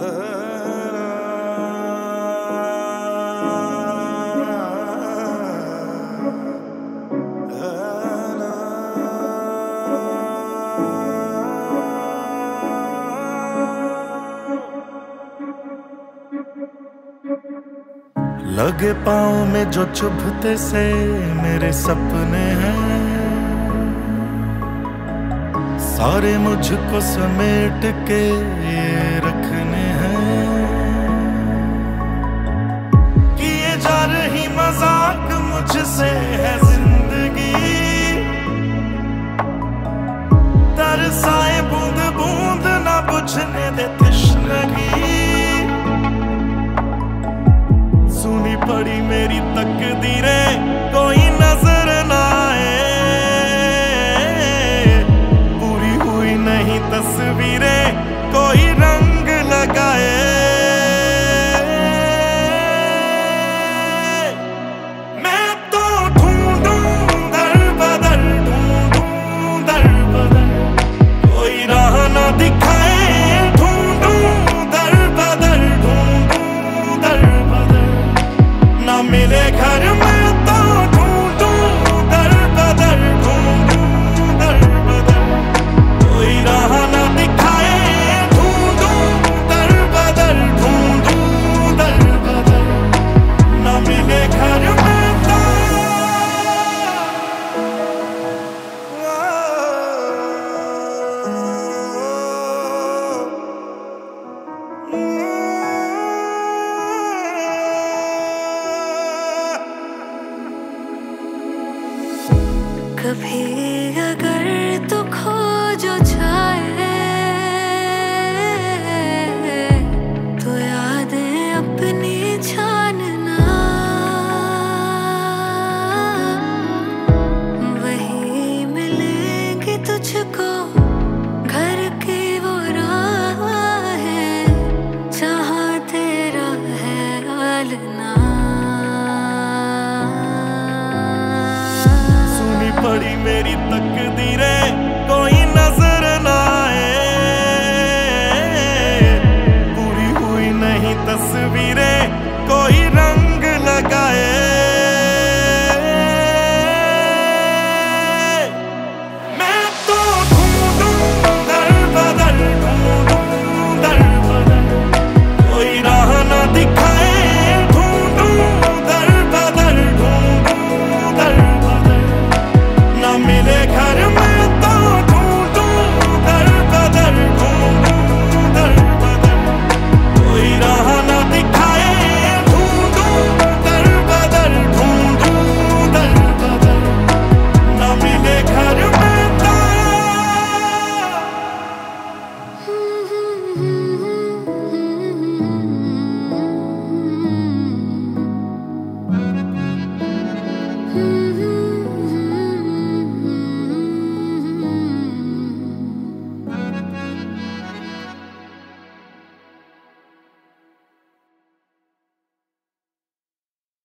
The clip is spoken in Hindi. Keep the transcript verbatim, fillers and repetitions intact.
लगे पाँव में जो चुभते से मेरे सपने हैं, सारे मुझको समेट के ये रखने हैं। किए जा रही मजाक मुझसे है जिंदगी, तरसाए बूंद बूंद ना बुझने दे तश्नगी। सुनी पड़ी मेरी तकदीरें कोई नजर ना आए, पूरी हुई नहीं तस्वीरें कोई रंग लगाए। मैं तो ढूंढूं दर बदर, ढूंढूं दर बदर, कोई राह ना दिखाए। ढूंढूं दर बदर, ढूंढूं दर बदर, ना मिले घर में तो ढूंढूं दर बदर, ढूंढूं दर बदर, कोई राह ना दिखाए। ढूंढूं दर बदर, ढूंढूं दर बदर, ना मिले घर में तो। कभी